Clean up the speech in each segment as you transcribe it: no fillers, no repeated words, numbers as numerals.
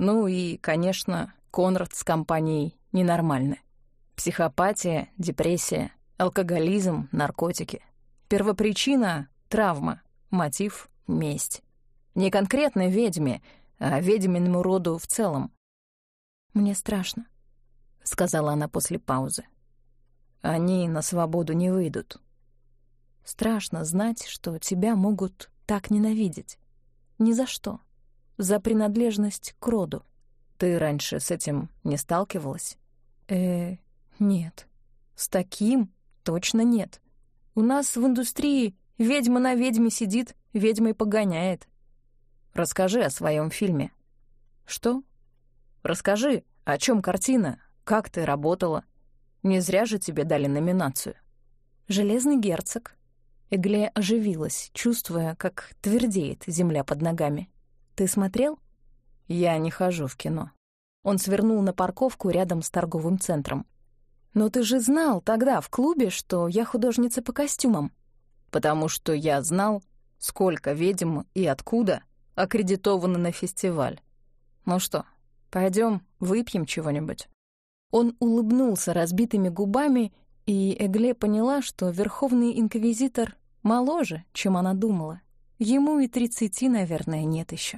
Ну и, конечно, Конрад с компанией ненормальны. Психопатия, депрессия, алкоголизм, наркотики. Первопричина — травма, мотив — месть. Не конкретно ведьме, а ведьминому роду в целом. «Мне страшно», — сказала она после паузы. Они на свободу не выйдут. Страшно знать, что тебя могут так ненавидеть. Ни за что. За принадлежность к роду. Ты раньше с этим не сталкивалась? Нет. С таким точно нет. У нас в индустрии ведьма на ведьме сидит, ведьмой погоняет. Расскажи о своем фильме. Что? Расскажи, о чем картина, как ты работала. Не зря же тебе дали номинацию. «Железный герцог». Эгле оживилась, чувствуя, как твердеет земля под ногами. «Ты смотрел?» Я не хожу в кино. Он свернул на парковку рядом с торговым центром. «Но ты же знал тогда в клубе, что я художница по костюмам». Потому что я знал, сколько ведьм и откуда аккредитованы на фестиваль. Ну что, пойдем выпьем чего-нибудь?» Он улыбнулся разбитыми губами, и Эгле поняла, что верховный инквизитор моложе, чем она думала. Ему и 30, наверное, нет еще.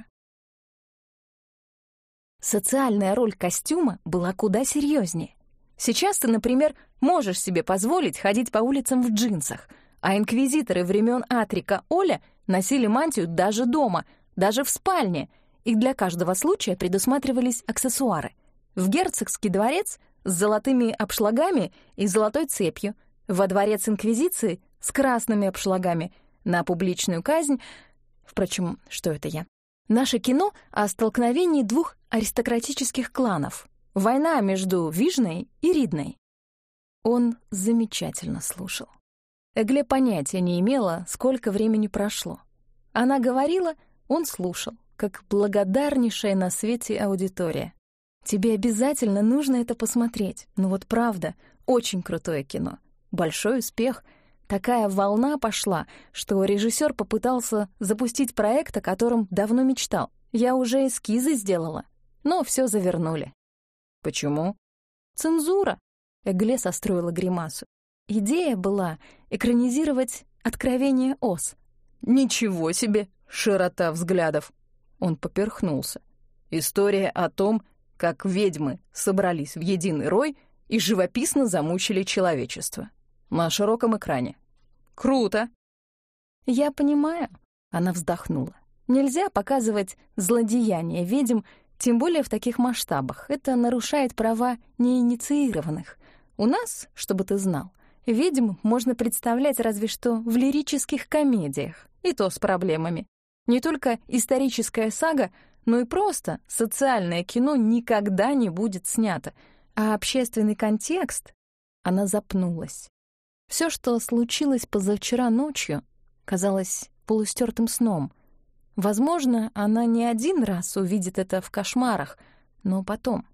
Социальная роль костюма была куда серьезнее. Сейчас ты, например, можешь себе позволить ходить по улицам в джинсах, а инквизиторы времен Атрика Оля носили мантию даже дома, даже в спальне, и для каждого случая предусматривались аксессуары. В герцогский дворец с золотыми обшлагами и золотой цепью, во дворец инквизиции с красными обшлагами, на публичную казнь... Впрочем, что это я? Наше кино о столкновении двух аристократических кланов. Война между Вижной и Ридной. Он замечательно слушал. Эгле понятия не имела, сколько времени прошло. Она говорила, он слушал, как благодарнейшая на свете аудитория. Тебе обязательно нужно это посмотреть. Ну вот правда, очень крутое кино. Большой успех. Такая волна пошла, что режиссер попытался запустить проект, о котором давно мечтал. Я уже эскизы сделала, но все завернули. Почему? Цензура. Эгле состроила гримасу. Идея была экранизировать «Откровение Оз». Ничего себе, широта взглядов. Он поперхнулся. История о том, как ведьмы собрались в единый рой и живописно замучили человечество. На широком экране. Круто! Я понимаю, она вздохнула. Нельзя показывать злодеяния ведьм, тем более в таких масштабах. Это нарушает права неинициированных. У нас, чтобы ты знал, ведьм можно представлять разве что в лирических комедиях, и то с проблемами. Не только историческая сага, но и просто социальное кино никогда не будет снято. А общественный контекст... Она запнулась. Все, что случилось позавчера ночью, казалось полустертым сном. Возможно, она не один раз увидит это в кошмарах, но потом.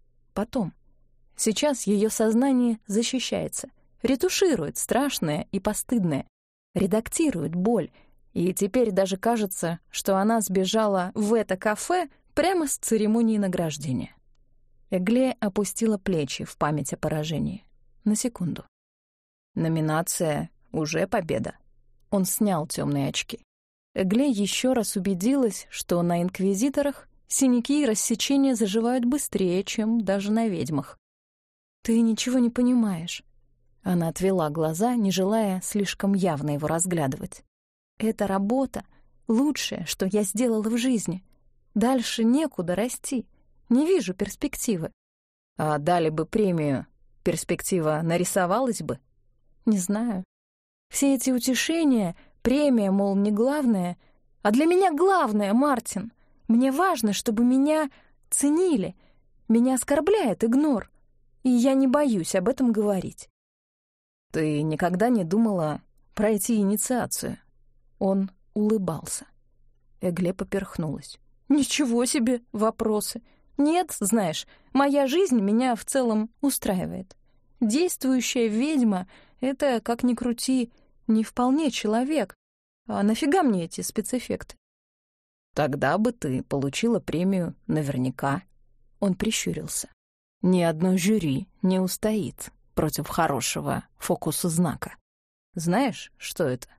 Сейчас ее сознание защищается, ретуширует страшное и постыдное, редактирует боль, и теперь даже кажется, что она сбежала в это кафе прямо с церемонии награждения. Эгле опустила плечи в память о поражении. На секунду. Номинация — уже победа. Он снял темные очки. Эгле еще раз убедилась, что на инквизиторах синяки и рассечения заживают быстрее, чем даже на ведьмах. «Ты ничего не понимаешь». Она отвела глаза, не желая слишком явно его разглядывать. «Эта работа — лучшее, что я сделала в жизни. Дальше некуда расти. Не вижу перспективы». А дали бы премию, перспектива нарисовалась бы? Не знаю. Все эти утешения, премия, мол, не главное. А для меня главное, Мартин. Мне важно, чтобы меня ценили. Меня оскорбляет игнор. И я не боюсь об этом говорить. Ты никогда не думала пройти инициацию? Он улыбался. Эгле поперхнулась. Ничего себе вопросы. Нет, знаешь, моя жизнь меня в целом устраивает. Действующая ведьма — это, как ни крути, не вполне человек. А нафига мне эти спецэффекты? Тогда бы ты получила премию наверняка. Он прищурился. Ни одно жюри не устоит против хорошего фокуса знака. Знаешь, что это?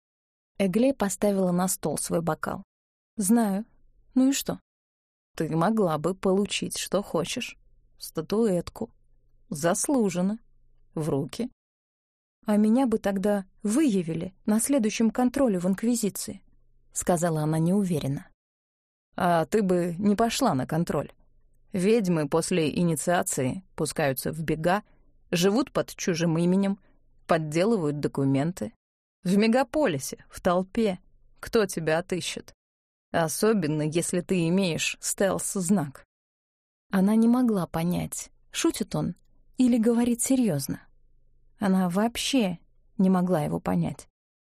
Эгле поставила на стол свой бокал. «Знаю. Ну и что?» Ты могла бы получить, что хочешь. Статуэтку. Заслуженно. В руки. «А меня бы тогда выявили на следующем контроле в Инквизиции», — сказала она неуверенно. А ты бы не пошла на контроль. Ведьмы после инициации пускаются в бега, живут под чужим именем, подделывают документы. В мегаполисе, в толпе. Кто тебя отыщет? Особенно, если ты имеешь стелс-знак. Она не могла понять, шутит он или говорит серьезно. Она вообще не могла его понять.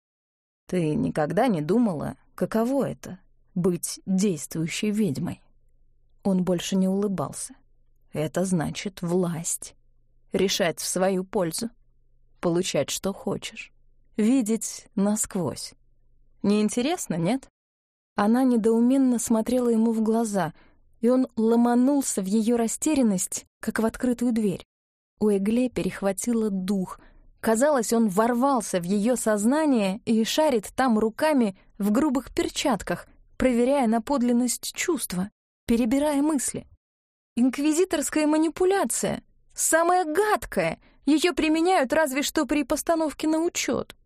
Ты никогда не думала, каково это — быть действующей ведьмой? Он больше не улыбался. Это значит власть. Решать в свою пользу. Получать, что хочешь. Видеть насквозь. Неинтересно, нет? Она недоуменно смотрела ему в глаза, и он ломанулся в ее растерянность, как в открытую дверь. У Эгле перехватило дух. Казалось, он ворвался в ее сознание и шарит там руками в грубых перчатках, проверяя на подлинность чувства, перебирая мысли. Инквизиторская манипуляция, самая гадкая, ее применяют разве что при постановке на учет.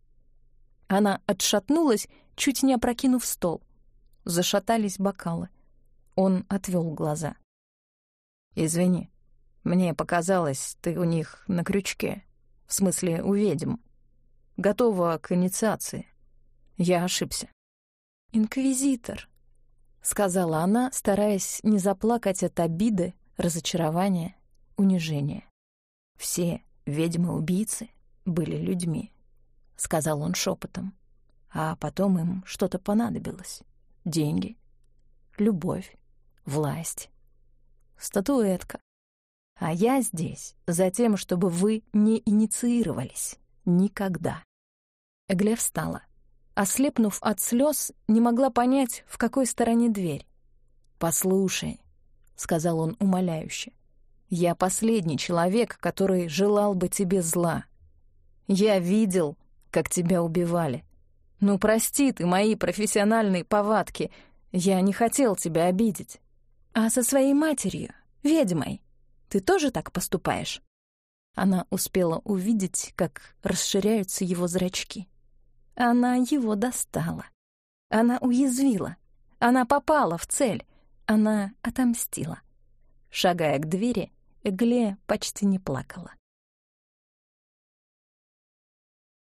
Она отшатнулась, чуть не опрокинув стол. Зашатались бокалы. Он отвел глаза. «Извини, мне показалось, ты у них на крючке. В смысле, у ведьм. Готова к инициации. Я ошибся». «Инквизитор», — сказала она, стараясь не заплакать от обиды, разочарования, унижения. «Все ведьмы-убийцы были людьми», — сказал он шепотом. А потом им что-то понадобилось. Деньги, любовь, власть, статуэтка. А я здесь за тем, чтобы вы не инициировались. Никогда. Эгле встала. Ослепнув от слез, не могла понять, в какой стороне дверь. «Послушай», — сказал он умоляюще, — «я последний человек, который желал бы тебе зла. Я видел, как тебя убивали. Ну, прости ты мои профессиональные повадки. Я не хотел тебя обидеть». «А со своей матерью, ведьмой, ты тоже так поступаешь?» Она успела увидеть, как расширяются его зрачки. Она его достала. Она уязвила. Она попала в цель. Она отомстила. Шагая к двери, Эгле почти не плакала.